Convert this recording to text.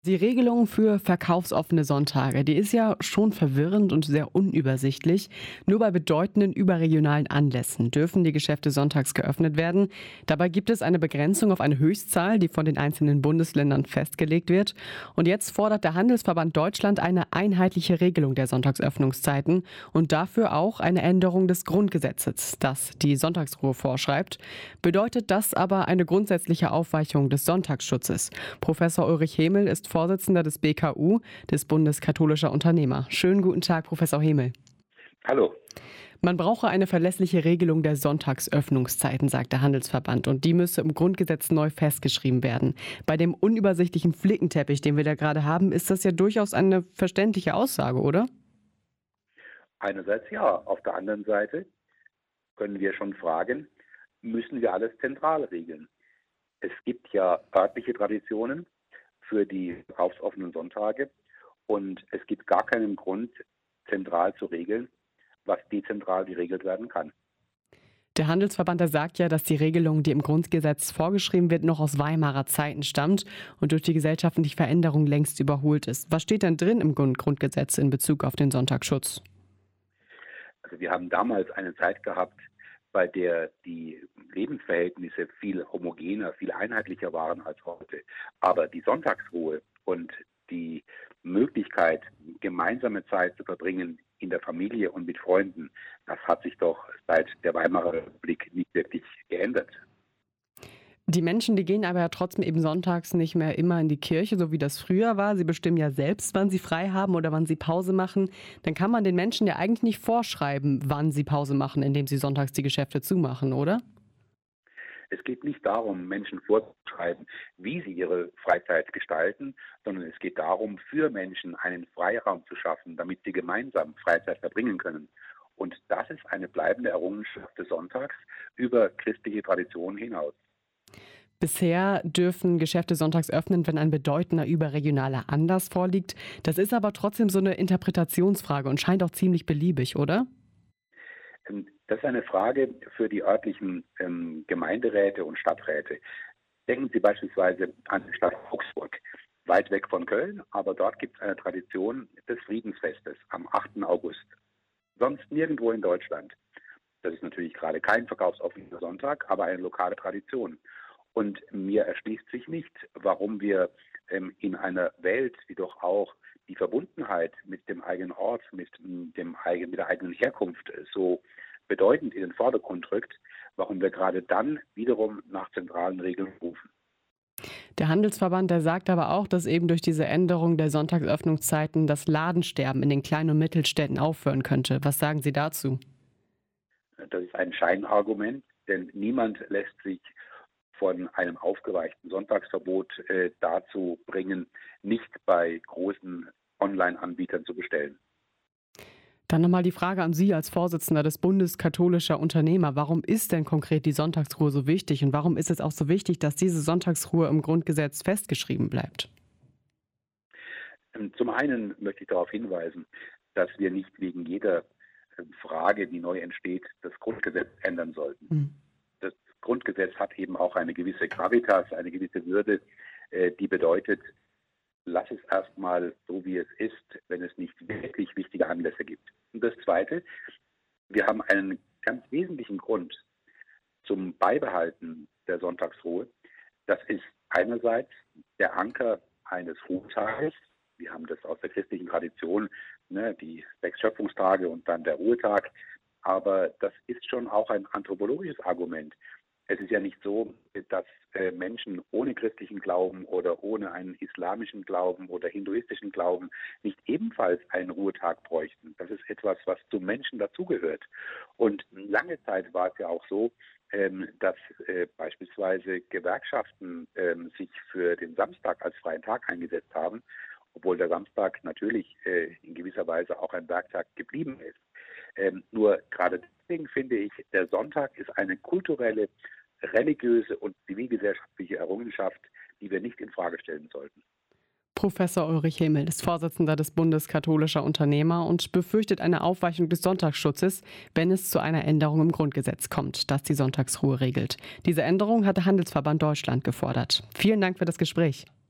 Die Regelung für verkaufsoffene Sonntage, die ist ja schon verwirrend und sehr unübersichtlich. Nur bei bedeutenden überregionalen Anlässen dürfen die Geschäfte sonntags geöffnet werden. Dabei gibt es eine Begrenzung auf eine Höchstzahl, die von den einzelnen Bundesländern festgelegt wird. Und jetzt fordert der Handelsverband Deutschland eine einheitliche Regelung der Sonntagsöffnungszeiten und dafür auch eine Änderung des Grundgesetzes, das die Sonntagsruhe vorschreibt. Bedeutet das aber eine grundsätzliche Aufweichung des Sonntagsschutzes? Professor Ulrich Hemel ist Vorsitzender des BKU, des Bundes katholischer Unternehmer. Schönen guten Tag, Professor Hemel. Hallo. Man brauche eine verlässliche Regelung der Sonntagsöffnungszeiten, sagt der Handelsverband, und die müsse im Grundgesetz neu festgeschrieben werden. Bei dem unübersichtlichen Flickenteppich, den wir da gerade haben, ist das ja durchaus eine verständliche Aussage, oder? Einerseits ja, auf der anderen Seite können wir schon fragen, müssen wir alles zentral regeln? Es gibt ja örtliche Traditionen für die verkaufsoffenen Sonntage und es gibt gar keinen Grund, zentral zu regeln, was dezentral geregelt werden kann. Der Handelsverband, der sagt ja, dass die Regelung, die im Grundgesetz vorgeschrieben wird, noch aus Weimarer Zeiten stammt und durch die gesellschaftliche Veränderung längst überholt ist. Was steht denn drin im Grundgesetz in Bezug auf den Sonntagsschutz? Also wir haben damals eine Zeit gehabt, bei der die Lebensverhältnisse viel homogener, viel einheitlicher waren als heute. Aber die Sonntagsruhe und die Möglichkeit, gemeinsame Zeit zu verbringen in der Familie und mit Freunden, das hat sich doch seit der Weimarer Republik nicht wirklich geändert. Die Menschen, die gehen aber ja trotzdem eben sonntags nicht mehr immer in die Kirche, so wie das früher war. Sie bestimmen ja selbst, wann sie frei haben oder wann sie Pause machen. Dann kann man den Menschen ja eigentlich nicht vorschreiben, wann sie Pause machen, indem sie sonntags die Geschäfte zumachen, oder? Es geht nicht darum, Menschen vorzuschreiben, wie sie ihre Freizeit gestalten, sondern es geht darum, für Menschen einen Freiraum zu schaffen, damit sie gemeinsam Freizeit verbringen können. Und das ist eine bleibende Errungenschaft des Sonntags über christliche Traditionen hinaus. Bisher dürfen Geschäfte sonntags öffnen, wenn ein bedeutender überregionaler Anlass vorliegt. Das ist aber trotzdem so eine Interpretationsfrage und scheint auch ziemlich beliebig, oder? Das ist eine Frage für die örtlichen Gemeinderäte und Stadträte. Denken Sie beispielsweise an die Stadt Augsburg, weit weg von Köln, aber dort gibt es eine Tradition des Friedensfestes am 8. August. Sonst nirgendwo in Deutschland. Das ist natürlich gerade kein verkaufsoffener Sonntag, aber eine lokale Tradition. Und mir erschließt sich nicht, warum wir in einer Welt, die doch auch die Verbundenheit mit dem eigenen Ort, mit der eigenen Herkunft so bedeutend in den Vordergrund rückt, warum wir gerade dann wiederum nach zentralen Regeln rufen. Der Handelsverband, der sagt aber auch, dass eben durch diese Änderung der Sonntagsöffnungszeiten das Ladensterben in den kleinen und Mittelstädten aufhören könnte. Was sagen Sie dazu? Das ist ein Scheinargument, denn niemand lässt sich von einem aufgeweichten Sonntagsverbot dazu bringen, nicht bei großen Online-Anbietern zu bestellen. Dann nochmal die Frage an Sie als Vorsitzender des Bundes katholischer Unternehmer. Warum ist denn konkret die Sonntagsruhe so wichtig und warum ist es auch so wichtig, dass diese Sonntagsruhe im Grundgesetz festgeschrieben bleibt? Zum einen möchte ich darauf hinweisen, dass wir nicht wegen jeder Frage, die neu entsteht, das Grundgesetz ändern sollten. Hm. Das Grundgesetz hat eben auch eine gewisse Gravitas, eine gewisse Würde, die bedeutet, lass es erstmal so, wie es ist, wenn es nicht wirklich wichtige Anlässe gibt. Und das Zweite, wir haben einen ganz wesentlichen Grund zum Beibehalten der Sonntagsruhe. Das ist einerseits der Anker eines Ruhetages. Wir haben das aus der christlichen Tradition, ne, die 6 Schöpfungstage und dann der Ruhetag. Aber das ist schon auch ein anthropologisches Argument. Es ist ja nicht so, dass Menschen ohne christlichen Glauben oder ohne einen islamischen Glauben oder hinduistischen Glauben nicht ebenfalls einen Ruhetag bräuchten. Das ist etwas, was zum Menschen dazugehört. Und lange Zeit war es ja auch so, dass beispielsweise Gewerkschaften sich für den Samstag als freien Tag eingesetzt haben, obwohl der Samstag natürlich in gewisser Weise auch ein Werktag geblieben ist. Nur gerade deswegen finde ich, der Sonntag ist eine kulturelle, religiöse und zivilgesellschaftliche Errungenschaft, die wir nicht in Frage stellen sollten. Professor Ulrich Hemel ist Vorsitzender des Bundes katholischer Unternehmer und befürchtet eine Aufweichung des Sonntagsschutzes, wenn es zu einer Änderung im Grundgesetz kommt, das die Sonntagsruhe regelt. Diese Änderung hat der Handelsverband Deutschland gefordert. Vielen Dank für das Gespräch.